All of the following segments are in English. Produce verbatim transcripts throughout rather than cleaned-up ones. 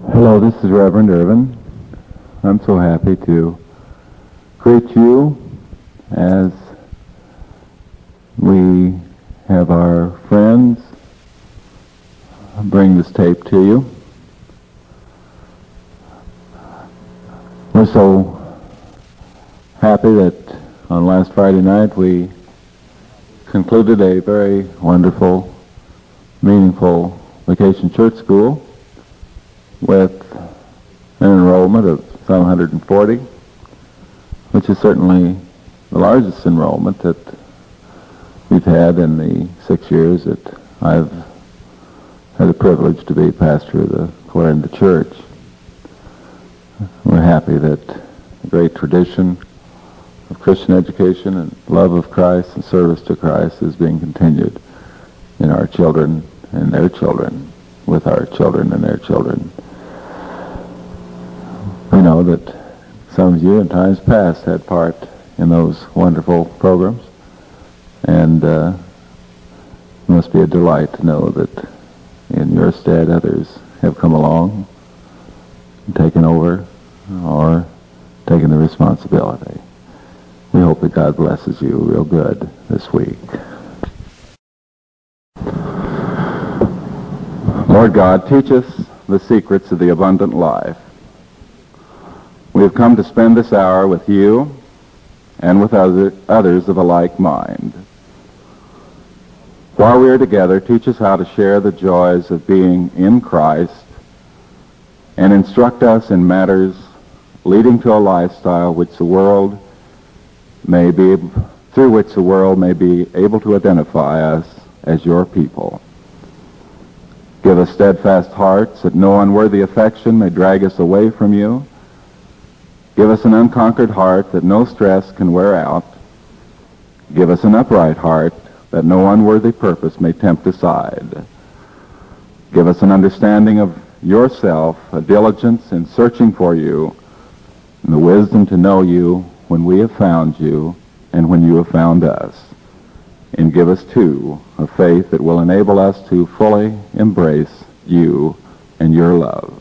Hello, this is Reverend Irvin. I'm so happy to greet you as we have our friends bring this tape to you. We're so happy that on last Friday night we concluded a very wonderful, meaningful Vacation Church School with an enrollment of seven hundred forty, which is certainly the largest enrollment that we've had in the six years that I've had the privilege to be pastor of the Clarinda Church. We're happy that the great tradition of Christian education and love of Christ and service to Christ is being continued in our children and their children, with our children and their children. We know that some of you in times past had part in those wonderful programs, and uh, it must be a delight to know that in your stead others have come along and taken over or taken the responsibility. We hope that God blesses you real good this week. Lord God, teach us the secrets of the abundant life. We have come to spend this hour with you and with other, others of a like mind. While we are together, teach us how to share the joys of being in Christ and instruct us in matters leading to a lifestyle which the world may be, through which the world may be able to identify us as your people. Give us steadfast hearts that no unworthy affection may drag us away from you. Give us an unconquered heart that no stress can wear out. Give us an upright heart that no unworthy purpose may tempt aside. Give us an understanding of yourself, a diligence in searching for you, and the wisdom to know you when we have found you and when you have found us. And give us, too, a faith that will enable us to fully embrace you and your love.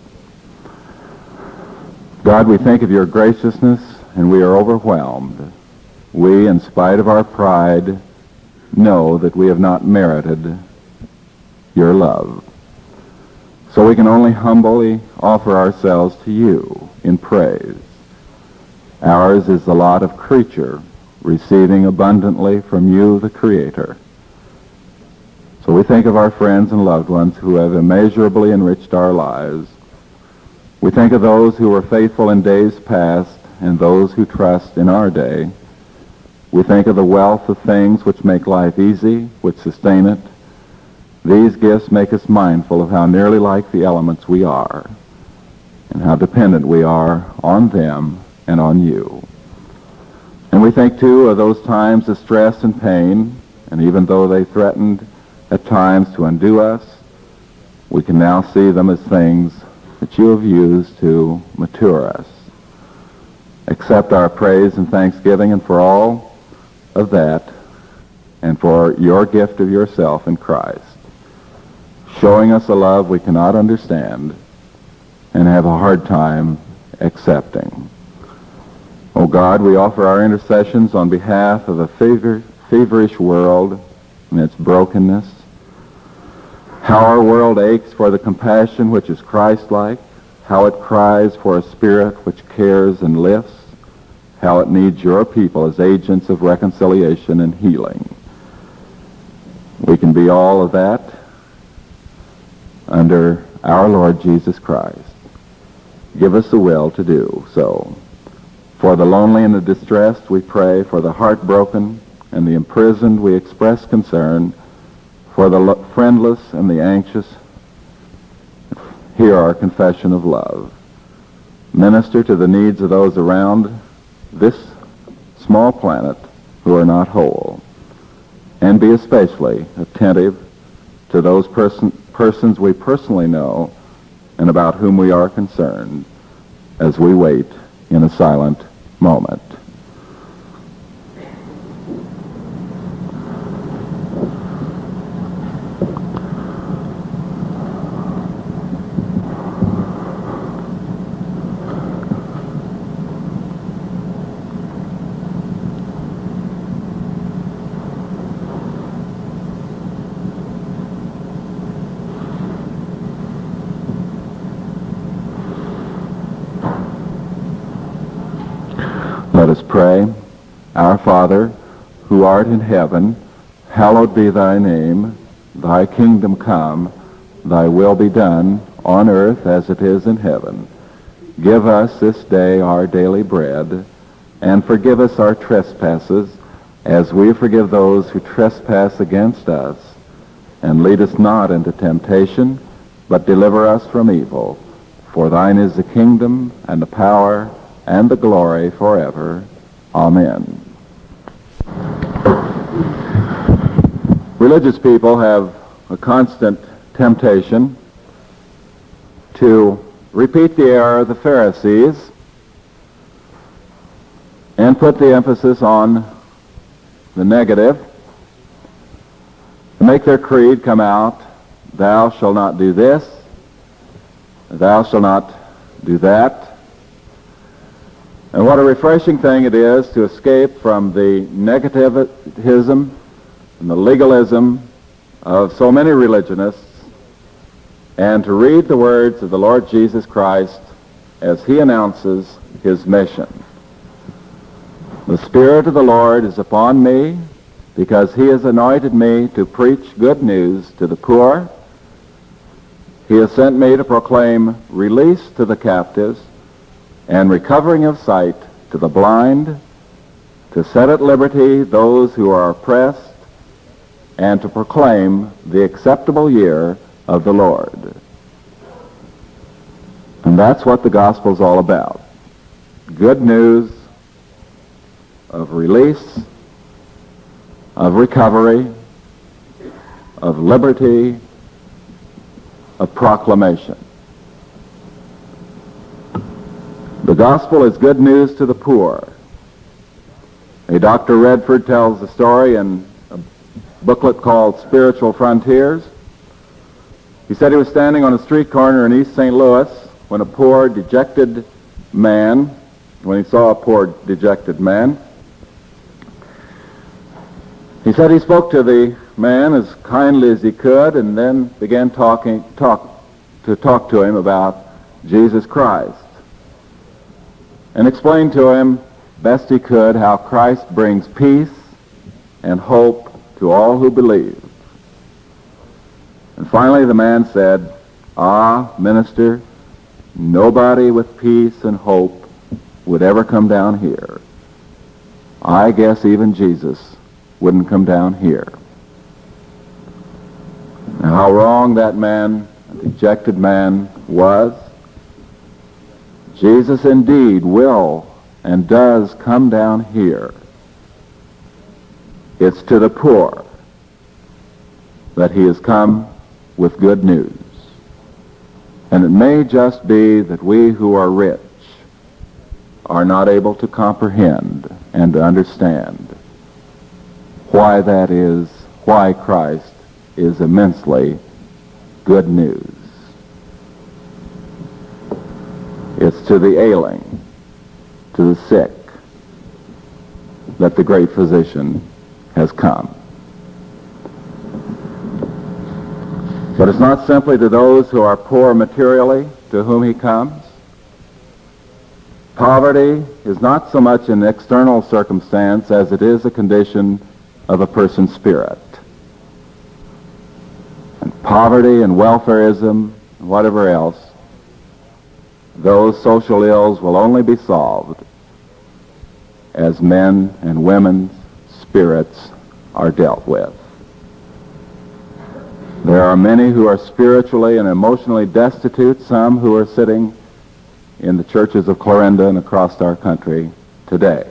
God, we think of your graciousness, and we are overwhelmed. We, in spite of our pride, know that we have not merited your love. So we can only humbly offer ourselves to you in praise. Ours is the lot of creature, receiving abundantly from you, the Creator. So we think of our friends and loved ones who have immeasurably enriched our lives. We think of those who were faithful in days past and those who trust in our day. We think of the wealth of things which make life easy, which sustain it. These gifts make us mindful of how nearly like the elements we are and how dependent we are on them and on you. And we think, too, of those times of stress and pain, and even though they threatened at times to undo us, we can now see them as things that you have used to mature us. Accept our praise and thanksgiving, and for all of that, and for your gift of yourself in Christ, showing us a love we cannot understand and have a hard time accepting. O God, we offer our intercessions on behalf of a fever, feverish world and its brokenness. How our world aches for the compassion which is Christ-like, how it cries for a spirit which cares and lifts, how it needs your people as agents of reconciliation and healing. We can be all of that under our Lord Jesus Christ. Give us the will to do so. For the lonely and the distressed, we pray. For the heartbroken and the imprisoned, we express concern. For the lo- friendless and the anxious, hear our confession of love. Minister to the needs of those around this small planet who are not whole. And be especially attentive to those person, persons we personally know and about whom we are concerned as we wait in a silent moment. Let us pray. Our Father, who art in heaven, hallowed be thy name. Thy kingdom come, thy will be done, on earth as it is in heaven. Give us this day our daily bread, and forgive us our trespasses, as we forgive those who trespass against us. And lead us not into temptation, but deliver us from evil. For thine is the kingdom, and the power, and the glory forever. Amen. Religious people have a constant temptation to repeat the error of the Pharisees and put the emphasis on the negative, to make their creed come out, thou shalt not do this, thou shalt not do that. And what a refreshing thing it is to escape from the negativism and the legalism of so many religionists, and to read the words of the Lord Jesus Christ as he announces his mission. The Spirit of the Lord is upon me, because he has anointed me to preach good news to the poor. He has sent me to proclaim release to the captives and recovering of sight to the blind, to set at liberty those who are oppressed, and to proclaim the acceptable year of the Lord. And that's what the gospel's all about. Good news of release, of recovery, of liberty, of proclamation. The gospel is good news to the poor. A Doctor Redford tells the story in a booklet called Spiritual Frontiers. He said he was standing on a street corner in East Saint Louis when a poor, dejected man, when he saw a poor, dejected man, he said he spoke to the man as kindly as he could and then began talking, talk, to talk to him about Jesus Christ, and explained to him best he could how Christ brings peace and hope to all who believe. And finally the man said, "Ah, minister, nobody with peace and hope would ever come down here. I guess even Jesus wouldn't come down here." Now, how wrong that man, a dejected man, was. Jesus indeed will and does come down here. It's to the poor that he has come with good news. And it may just be that we who are rich are not able to comprehend and to understand why that is, why Christ is immensely good news. It's to the ailing, to the sick, that the great physician has come. But it's not simply to those who are poor materially to whom he comes. Poverty is not so much an external circumstance as it is a condition of a person's spirit. And poverty and welfarism and whatever else, those social ills will only be solved as men and women's spirits are dealt with. There are many who are spiritually and emotionally destitute, some who are sitting in the churches of Clarinda and across our country today.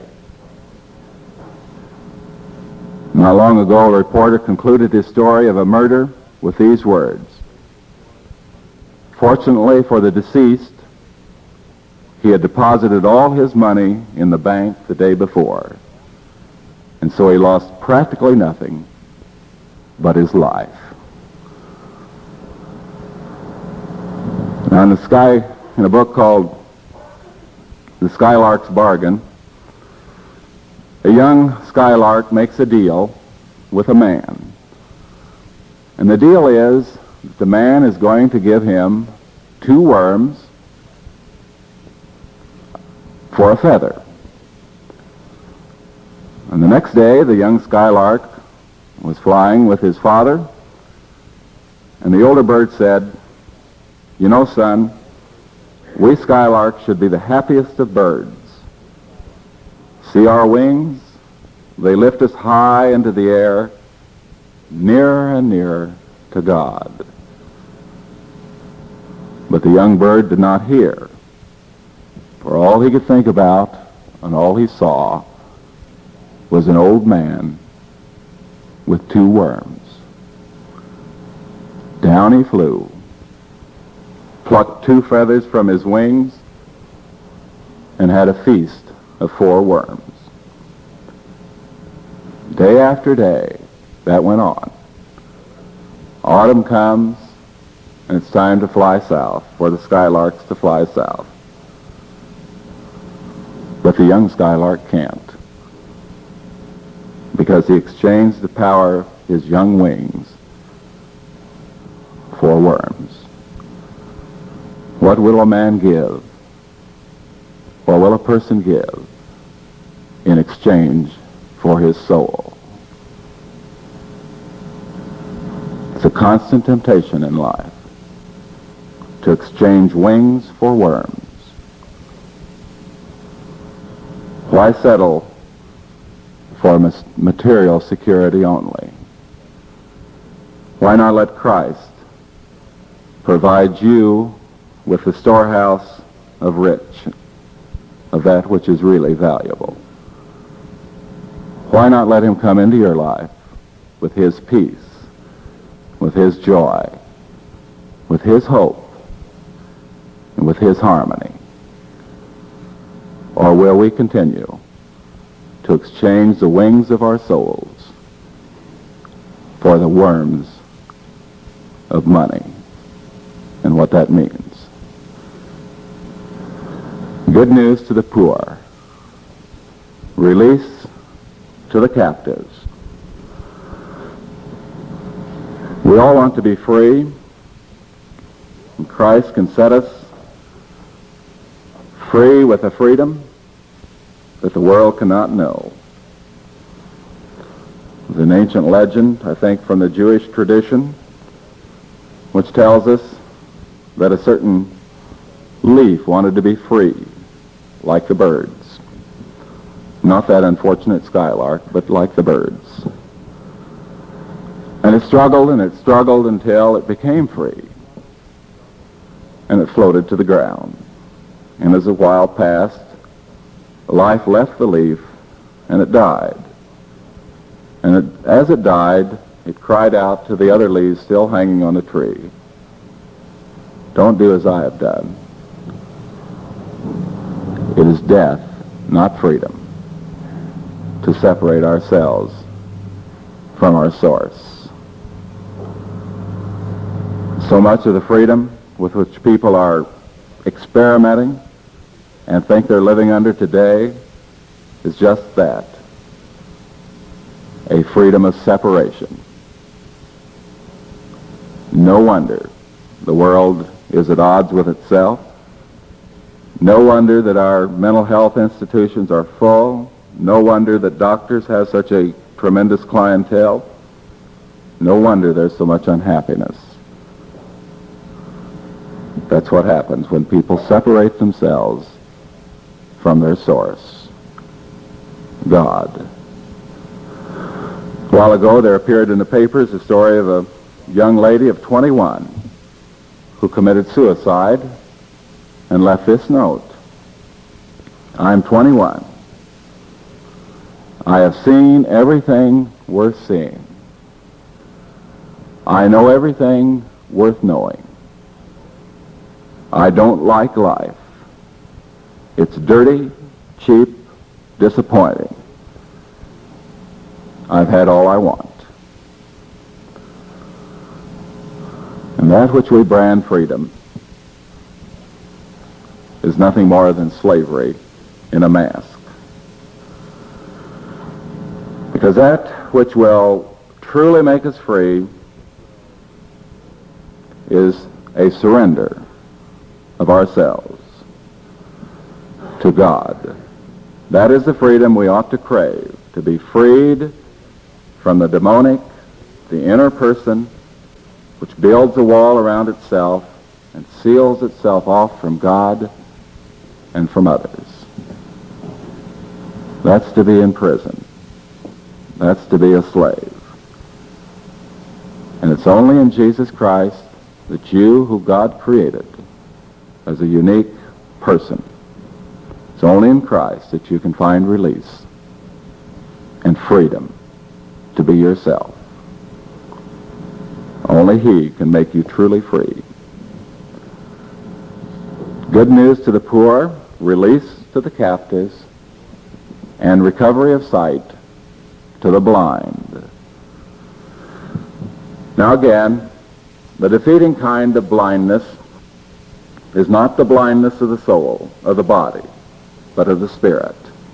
Not long ago, a reporter concluded his story of a murder with these words: "Fortunately for the deceased, he had deposited all his money in the bank the day before, and so he lost practically nothing but his life." Now, in the sky, in a book called The Skylark's Bargain, a young skylark makes a deal with a man. And the deal is that the man is going to give him two worms for a feather. And the next day, the young skylark was flying with his father, and the older bird said, "You know, son, we skylarks should be the happiest of birds. See our wings? They lift us high into the air, nearer and nearer to God." But the young bird did not hear, for all he could think about and all he saw was an old man with two worms. Down he flew, plucked two feathers from his wings, and had a feast of four worms. Day after day, that went on. Autumn comes, and it's time to fly south, for the skylarks to fly south. But the young skylark can't, because he exchanged the power of his young wings for worms. What will a man give, or will a person give, in exchange for his soul? It's a constant temptation in life to exchange wings for worms. Why settle for material security only? Why not let Christ provide you with the storehouse of rich, of that which is really valuable? Why not let him come into your life with his peace, with his joy, with his hope, and with his harmony? Or will we continue to exchange the wings of our souls for the worms of money and what that means? Good news to the poor. Release to the captives. We all want to be free, and Christ can set us free with a freedom that the world cannot know. There's an ancient legend, I think, from the Jewish tradition, which tells us that a certain leaf wanted to be free, like the birds. Not that unfortunate skylark, but like the birds. And it struggled and it struggled until it became free, and it floated to the ground. And as a while passed, life left the leaf, and it died. And it, as it died, it cried out to the other leaves still hanging on the tree, "Don't do as I have done." It is death, not freedom, to separate ourselves from our source. So much of the freedom with which people are experimenting and think they're living under today is just that, a freedom of separation. No wonder the world is at odds with itself. No wonder that our mental health institutions are full. No wonder that doctors have such a tremendous clientele. No wonder there's so much unhappiness. That's what happens when people separate themselves from their source, God. A while ago, there appeared in the papers a story of a young lady of twenty-one who committed suicide and left this note: "I'm twenty-one. I have seen everything worth seeing. I know everything worth knowing. I don't like life. It's dirty, cheap, disappointing. I've had all I want." And that which we brand freedom is nothing more than slavery in a mask. Because that which will truly make us free is a surrender of ourselves to God. That is the freedom we ought to crave, to be freed from the demonic, the inner person, which builds a wall around itself and seals itself off from God and from others. That's to be in prison. That's to be a slave. And it's only in Jesus Christ that you, who God created as a unique person, it's only in Christ that you can find release and freedom to be yourself. Only He can make you truly free. Good news to the poor, release to the captives, and recovery of sight to the blind. Now again, the defeating kind of blindness is not the blindness of the soul, of the body, but of the spirit.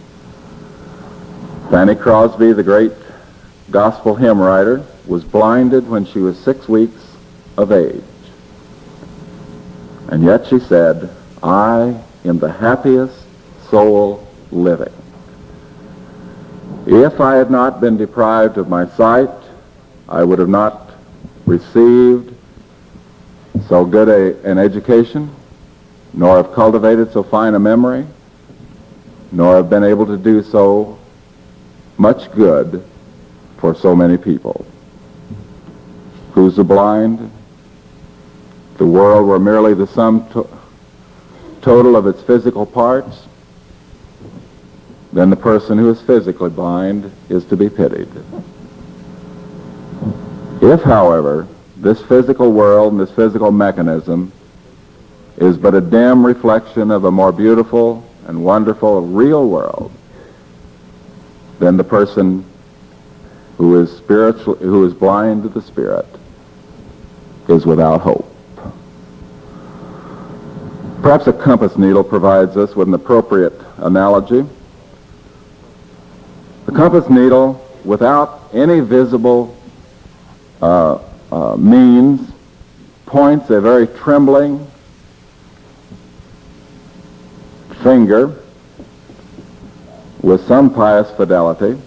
Fanny Crosby, the great gospel hymn writer, was blinded when she was six weeks of age. And yet she said, I am the happiest soul living. If I had not been deprived of my sight, I would have not received so good a, an education, nor have cultivated so fine a memory, nor have been able to do so much good for so many people. Who's the blind? The world were merely the sum to- total of its physical parts. Then the person who is physically blind is to be pitied. If, however, this physical world and this physical mechanism is but a dim reflection of a more beautiful and wonderful real world, then the person who is spiritual, who is blind to the Spirit, is without hope. Perhaps a compass needle provides us with an appropriate analogy. The compass needle, without any visible uh, uh, means, points a very trembling finger with some pious fidelity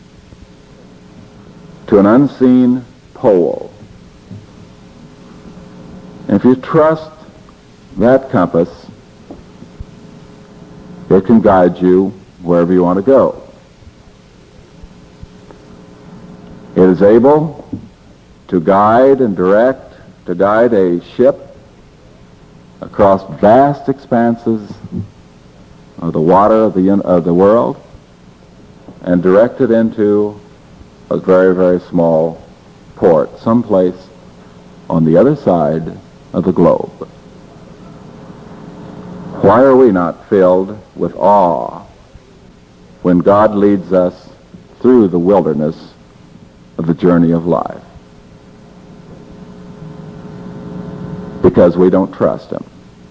to an unseen pole. If you trust that compass, it can guide you wherever you want to go. It is able to guide and direct, to guide a ship across vast expanses of the water of the, of the world and direct it into a very, very small port, someplace on the other side of the globe. Why are we not filled with awe when God leads us through the wilderness of the journey of life? Because we don't trust Him,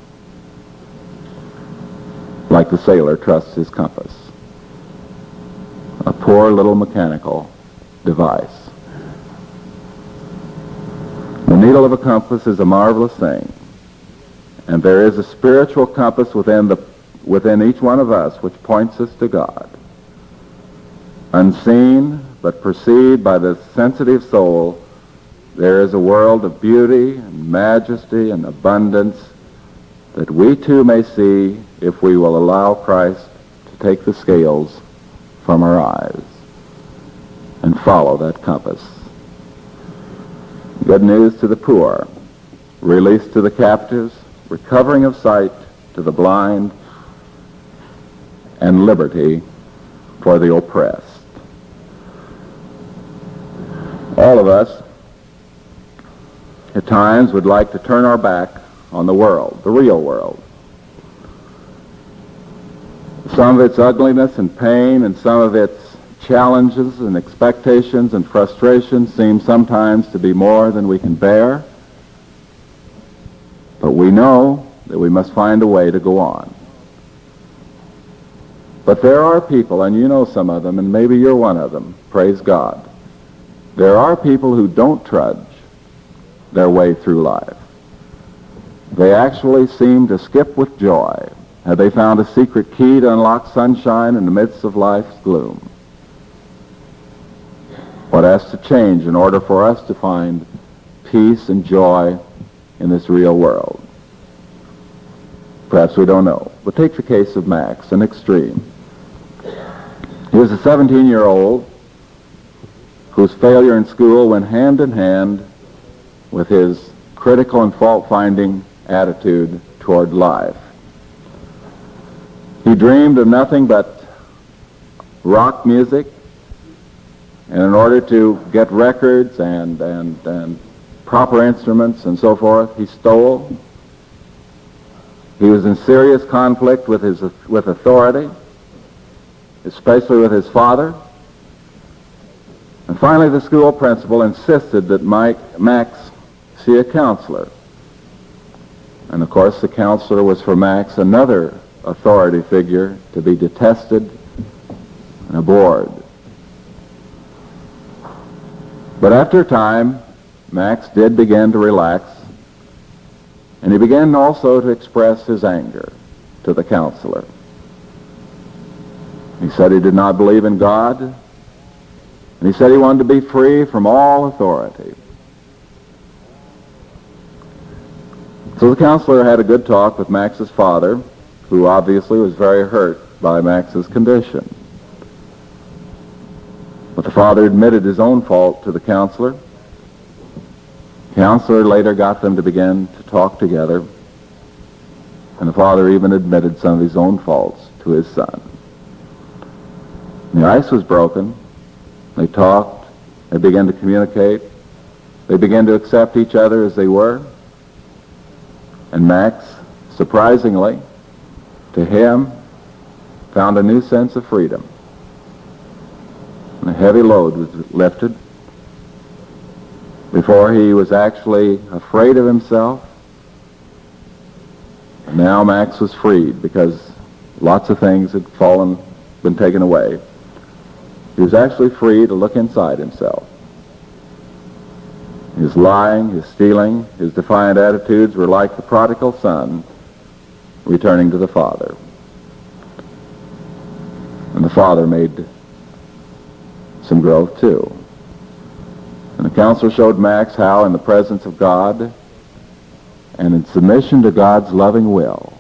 like the sailor trusts his compass, a poor little mechanical device. The needle of a compass is a marvelous thing, and there is a spiritual compass within the within each one of us which points us to God. Unseen but perceived by the sensitive soul, there is a world of beauty and majesty and abundance that we too may see if we will allow Christ to take the scales from our eyes and follow that compass. Good news to the poor, release to the captives, recovering of sight to the blind, and liberty for the oppressed. All of us at times would like to turn our back on the world, the real world. Some of its ugliness and pain and some of its challenges and expectations and frustrations seem sometimes to be more than we can bear. But we know that we must find a way to go on. But there are people, and you know some of them, and maybe you're one of them, praise God. There are people who don't trudge their way through life. They actually seem to skip with joy. Have they found a secret key to unlock sunshine in the midst of life's gloom? What has to change in order for us to find peace and joy in this real world? Perhaps we don't know. But take the case of Max, an extreme. He was a seventeen-year-old whose failure in school went hand in hand with his critical and fault-finding attitude toward life. He dreamed of nothing but rock music, and in order to get records and, and, and proper instruments and so forth, he stole. He was in serious conflict with his with authority, especially with his father. And finally, the school principal insisted that Mike, Max see a counselor. And of course, the counselor was for Max another authority figure to be detested and abhorred. But after a time, Max did begin to relax, and he began also to express his anger to the counselor. He said he did not believe in God, and he said he wanted to be free from all authority. So the counselor had a good talk with Max's father, who obviously was very hurt by Max's condition. But the father admitted his own fault to the counselor. The counselor later got them to begin to talk together, and the father even admitted some of his own faults to his son. The ice was broken. They talked. They began to communicate. They began to accept each other as they were. And Max, surprisingly, to him, found a new sense of freedom. And a heavy load was lifted. Before, he was actually afraid of himself. And now Max was freed because lots of things had fallen, been taken away. He was actually free to look inside himself. His lying, his stealing, his defiant attitudes were like the prodigal son returning to the father. And the father made some growth too. And the counselor showed Max how, in the presence of God and in submission to God's loving will,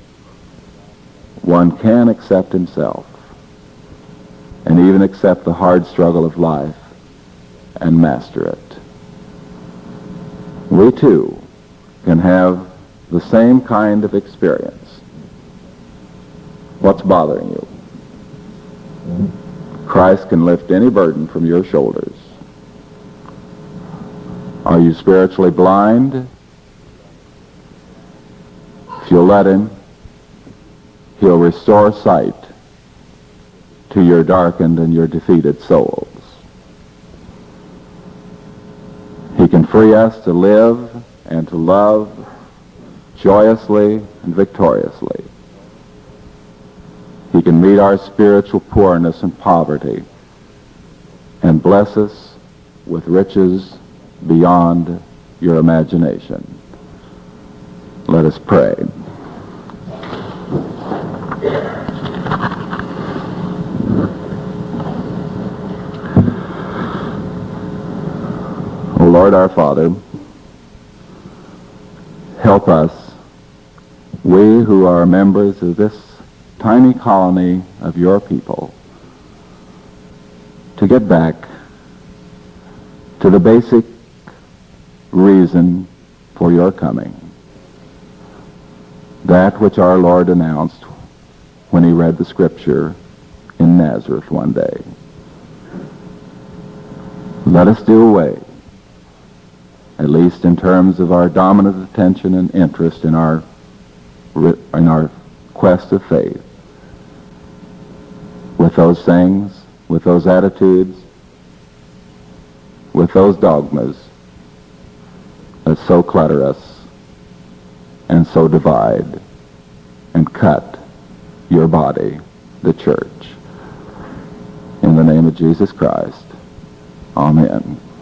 one can accept himself and even accept the hard struggle of life and master it. We too can have the same kind of experience. What's bothering you? Christ can lift any burden from your shoulders. Are you spiritually blind? If you'll let him, he'll restore sight to your darkened and your defeated souls. He can free us to live and to love joyously and victoriously. He can meet our spiritual poorness and poverty and bless us with riches beyond your imagination. Let us pray. O Lord our Father, help us, we who are members of this tiny colony of your people, to get back to the basic reason for your coming, that which our Lord announced when he read the scripture in Nazareth one day. Let us do away, at least in terms of our dominant attention and interest in our in our quest of faith, with those things, with those attitudes, with those dogmas that so clutter us and so divide and cut your body, the church. In the name of Jesus Christ, amen.